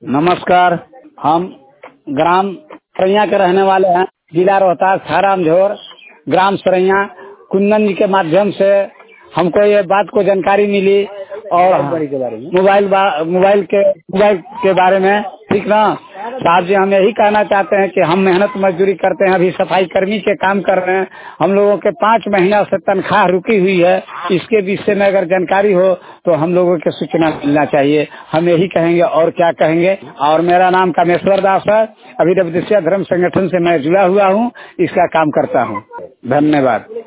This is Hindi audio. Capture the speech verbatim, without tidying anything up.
नमस्कार। हम ग्राम सरैया के रहने वाले हैं, जिला रोहतास, थाना अमझोर, ग्राम सरैया। कुंदन जी के माध्यम से हमको ये बात को जानकारी मिली और मोबाइल मोबाइल के मोबाइल के बारे में, ठीक ना साहब जी। हम यही कहना चाहते हैं कि हम मेहनत मजदूरी करते हैं, अभी सफाई कर्मी के काम कर रहे हैं। हम लोगों के पाँच महीना से तनख्वाह रुकी हुई है। इसके विषय में अगर जानकारी हो तो हम लोगों के सूचना मिलना चाहिए। हम यही कहेंगे और क्या कहेंगे। और मेरा नाम कामेश्वर दास है। अभी विदेशिया धर्म संगठन से मैं जुड़ा हुआ हूँ, इसका काम करता हूँ। धन्यवाद।